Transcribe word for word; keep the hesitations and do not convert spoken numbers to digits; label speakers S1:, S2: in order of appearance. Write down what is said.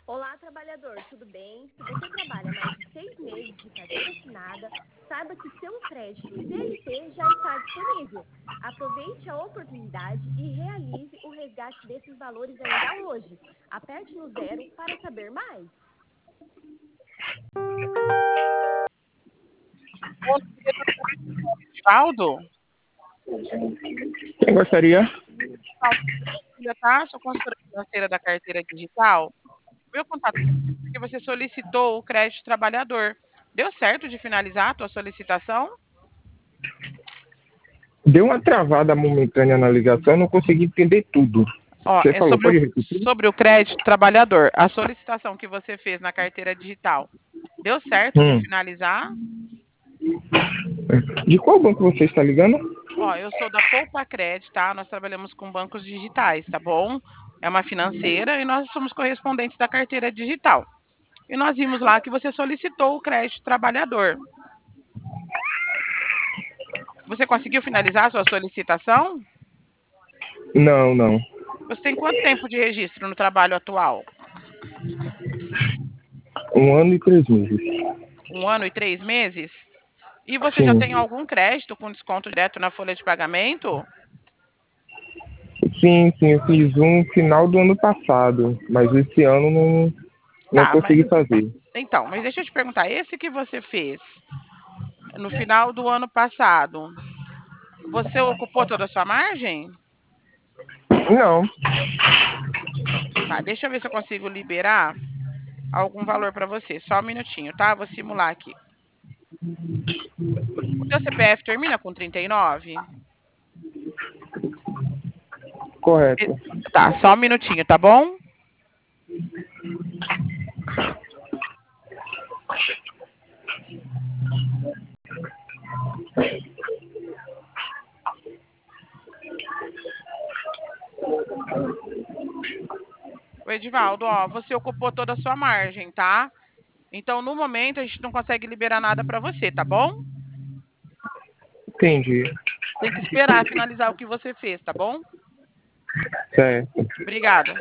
S1: Olá, trabalhador, tudo bem? Se você trabalha mais de seis meses de carteira assinada, saiba que seu crédito C L T já está disponível. Aproveite a oportunidade e realize o resgate desses valores ainda hoje. Aperte no zero para saber mais.
S2: Bom dia, Edivaldo.
S3: Quem gostaria?
S2: Edivaldo, filha, tá? Sou consultora financeira da carteira digital. Meu contato é porque você solicitou o crédito trabalhador. Deu certo de finalizar a tua solicitação?
S3: Deu uma travada momentânea na ligação, não consegui entender tudo.
S2: Ó,
S3: Você
S2: é
S3: falou,
S2: sobre o,
S3: pode repetir?
S2: sobre o crédito trabalhador. A solicitação que você fez na carteira digital. Deu certo de
S3: Hum.
S2: finalizar?
S3: De qual banco você está ligando?
S2: Ó, eu sou da Poupa Cred, tá? Nós trabalhamos com bancos digitais, tá bom? É uma financeira e nós somos correspondentes da carteira digital. E nós vimos lá que você solicitou o crédito trabalhador. Você conseguiu finalizar a sua solicitação?
S3: Não, não.
S2: Você tem quanto tempo de registro no trabalho atual?
S3: Um ano e três meses.
S2: Um ano e três meses? E você já
S3: Sim.
S2: tem algum crédito com desconto direto na folha de pagamento?
S3: Sim, sim, eu fiz um final do ano passado, mas esse ano não, não
S2: Tá, mas
S3: consegui fazer.
S2: então, mas deixa eu te perguntar, esse que você fez no final do ano passado, você ocupou toda a sua margem?
S3: Não.
S2: Tá, deixa eu ver se eu consigo liberar algum valor para você. Só um minutinho, tá? Vou simular aqui. O teu C P F termina com trinta e nove?
S3: Correto.
S2: Tá, só um minutinho, tá bom? O Edivaldo, ó, você ocupou toda a sua margem, tá? Então, no momento, a gente não consegue liberar nada para você, tá bom?
S3: Entendi.
S2: Tem que esperar finalizar o que você fez, tá bom?
S3: Certo.
S2: Obrigada.